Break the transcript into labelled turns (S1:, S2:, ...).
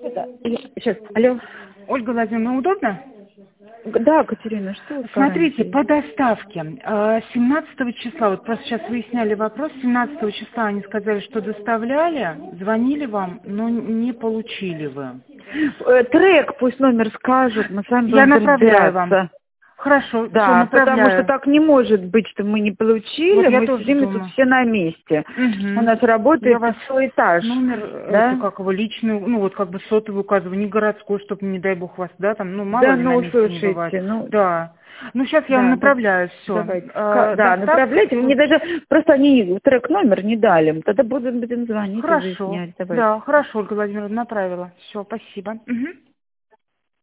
S1: Сейчас, алло.
S2: Ольга Владимировна, удобно?
S1: Да, Катерина, что вы
S2: Смотрите,
S1: скажете?
S2: по доставке. 17 числа, вот просто сейчас выясняли вопрос, 17 числа они сказали, что доставляли, звонили вам, но не получили вы.
S1: Трек пусть номер скажут, мы с вами
S2: Я
S1: будем
S2: направляю вам.
S1: разбираться.
S2: Хорошо, все,
S1: Да, потому что
S2: направляю.
S1: так не может быть, что мы не получили,
S2: Вот я
S1: мы все
S2: тоже
S1: время тут
S2: думаю.
S1: все на месте.
S2: Угу.
S1: У нас
S2: Я
S1: работает
S2: вас
S1: свой этаж,
S2: номер,
S1: да?
S2: как его, личный, ну вот как бы сотовый указываю, не городской, чтобы, не дай бог, вас, да, там, ну мало
S1: Да,
S2: ли на
S1: ну,
S2: месте не бывает.
S1: слушайте, ну,
S2: Да. Ну, сейчас я вам
S1: да,
S2: направляю все.
S1: давайте. Да,
S2: Доставка.
S1: направляйте, мне даже, просто они трек номер не дали, тогда будем звонить и
S2: Хорошо.
S1: выяснять, давайте.
S2: Да, хорошо, Ольга Владимировна, направила. Все, спасибо. Угу.